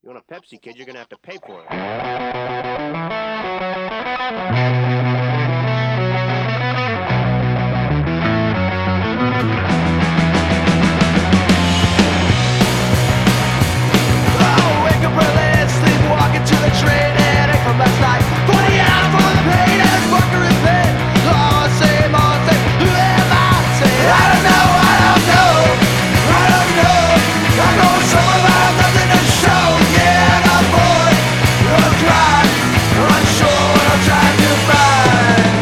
You want a Pepsi, kid, you're gonna have to pay for it. Oh, wake up early, sleepwalking to the train, headache from last night. 20 hours for the pain and fucker in pain. All the same, who am I to say? I don't know, I don't know, I don't know. I go somewhere but I have nothing to show. Yeah, I'm bored, I'm crying, unsure what I'm trying to find.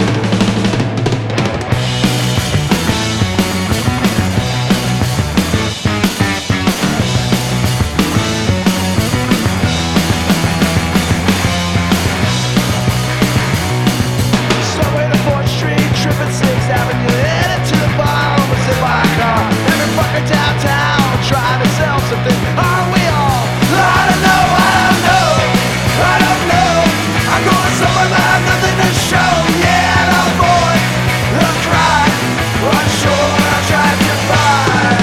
Subway to 4th Street, tripping 6th Avenue, headed to the bar, almost in my car. Every fucker downtown, trying to sell something. Are we all? I don't know, I don't know, I don't know. I'm going somewhere but I have nothing to show. Yeah, I'm bored, I'm crying, unsure what I'm trying to find.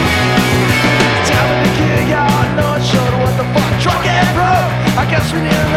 Down in the gear yard, no one showed what the fuck. Drunk and broke, I guess we need a